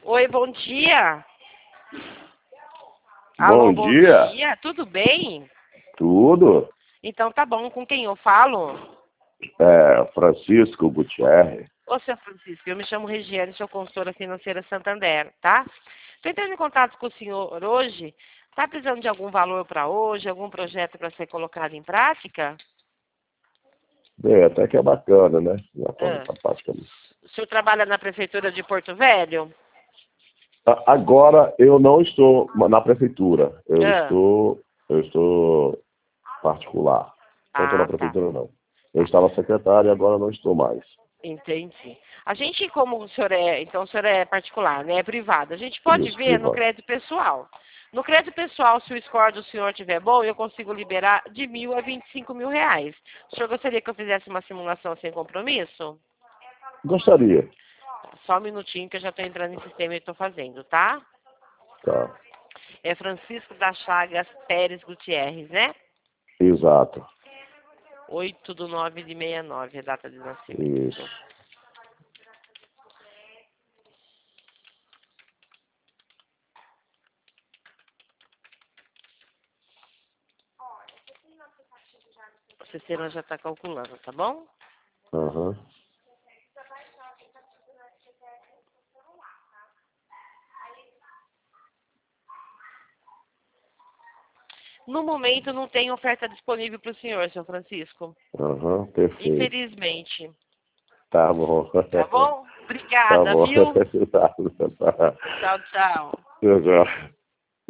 Oi, bom dia. Bom Alô, bom dia. dia. Tudo bem? Tudo? Então tá bom. Com quem eu falo? Francisco Gutierrez. Ô, seu Francisco, eu me chamo Regiane, sou consultora financeira Santander, tá? Tô entrando em contato com o senhor hoje. Tá precisando de algum valor para hoje, algum projeto para ser colocado em prática? Bem, até que é bacana, né? Já falando Ah, essa parte também. o senhor trabalha na prefeitura de Porto Velho? Agora eu não estou na prefeitura. Eu Ah, estou particular. Não estou na tá. prefeitura, não. Eu estava secretário e agora não estou mais. Entendi. A gente, como o senhor é, então o senhor é particular, né? É privado. A gente pode Isso, ver no privado. crédito pessoal. No crédito pessoal, se o score do senhor estiver bom, eu consigo liberar de 1.000 a 25 mil reais. O senhor gostaria que eu fizesse uma simulação sem compromisso? Gostaria. Só um minutinho que eu já estou entrando em sistema e estou fazendo, tá? Tá. É Francisco da Chagas Pérez Gutierrez, né? Exato. 8/9/69, a data de nascimento. Isso. O sistema já está calculando, tá bom? Aham. No momento não tem oferta disponível para o senhor, seu Francisco. Aham. Perfeito. Infelizmente. Tá bom. Tá bom? Tá Obrigada, bom. viu? Tá. Tchau, tchau. Já.